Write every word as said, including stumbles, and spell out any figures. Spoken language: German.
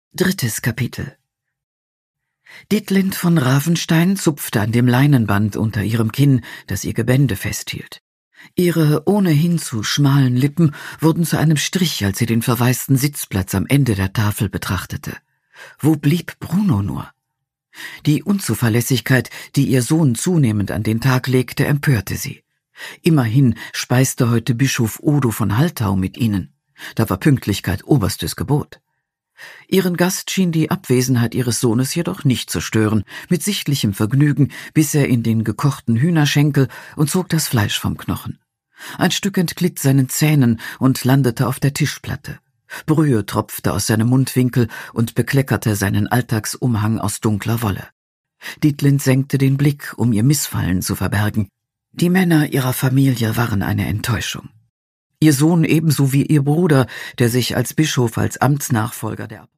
Drittes Kapitel. Dietlind von Ravenstein zupfte an dem Leinenband unter ihrem Kinn, das ihr Gebände festhielt. Ihre ohnehin zu schmalen Lippen wurden zu einem Strich, als sie den verwaisten Sitzplatz am Ende der Tafel betrachtete. Wo blieb Bruno nur? Die Unzuverlässigkeit, die ihr Sohn zunehmend an den Tag legte, empörte sie. Immerhin speiste heute Bischof Odo von Haltau mit ihnen. Da war Pünktlichkeit oberstes Gebot. Ihren Gast schien die Abwesenheit ihres Sohnes jedoch nicht zu stören. Mit sichtlichem Vergnügen biss er in den gekochten Hühnerschenkel und zog das Fleisch vom Knochen. Ein Stück entglitt seinen Zähnen und landete auf der Tischplatte. Brühe tropfte aus seinem Mundwinkel und bekleckerte seinen Alltagsumhang aus dunkler Wolle. Dietlind senkte den Blick, um ihr Missfallen zu verbergen. Die Männer ihrer Familie waren eine Enttäuschung. Ihr Sohn ebenso wie ihr Bruder, der sich als Bischof als Amtsnachfolger der